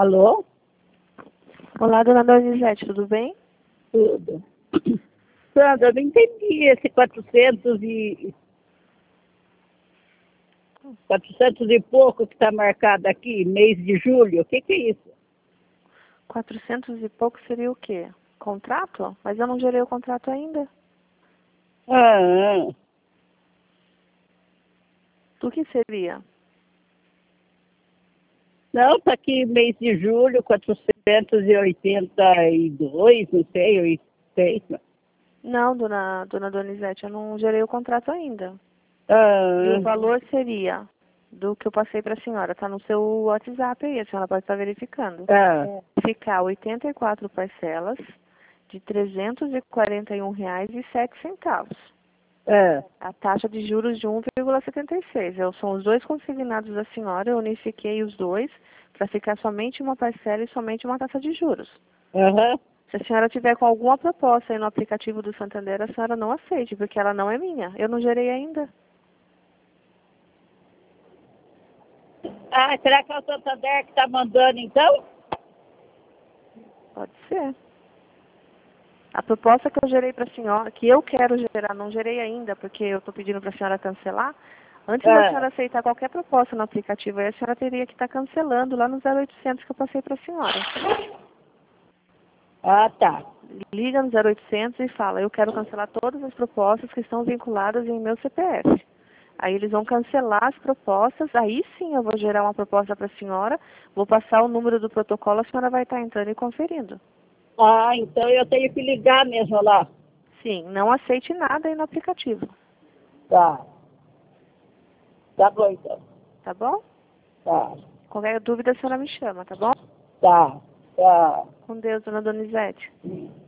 Alô? Olá, dona Donizete, tudo bem? Tudo. Sandra, eu não entendi esse 400 e pouco que está marcado aqui, mês de julho. O que é isso? 400 e pouco seria o quê? Contrato? Mas eu não gerei o contrato ainda. Ah, Do que seria? não, está aqui mês de julho, 482, não sei, 86. Não, dona Donizete, eu não gerei o contrato ainda. E o Ah, valor seria do que eu passei para a senhora. Está no seu WhatsApp aí, a senhora pode estar verificando. Ficar 84 parcelas de R$ 341,07. A taxa de juros de 1,76. São os dois consignados da senhora, eu unifiquei os dois para ficar somente uma parcela e somente uma taxa de juros. aham. Se a senhora tiver com alguma proposta aí no aplicativo do Santander, a senhora não aceite, porque ela não é minha. Eu não gerei ainda. Ah, será que é o Santander que está mandando, então? Pode ser. A proposta que eu gerei para a senhora, que eu quero gerar, não gerei ainda, porque eu estou pedindo para a senhora cancelar. Antes da senhora aceitar qualquer proposta no aplicativo, aí a senhora teria que estar cancelando lá no 0800 que eu passei para a senhora. Ah, tá. Liga no 0800 e fala, eu quero cancelar todas as propostas que estão vinculadas em meu CPF. Aí eles vão cancelar as propostas, aí sim eu vou gerar uma proposta para a senhora, vou passar o número do protocolo, a senhora vai estar entrando e conferindo. Ah, então eu tenho que ligar mesmo lá. Sim, não aceite nada aí no aplicativo. Tá. Tá bom, então. Tá bom? Tá. Qualquer dúvida a senhora me chama, tá bom? Tá. Tá. Com Deus, dona Donizete.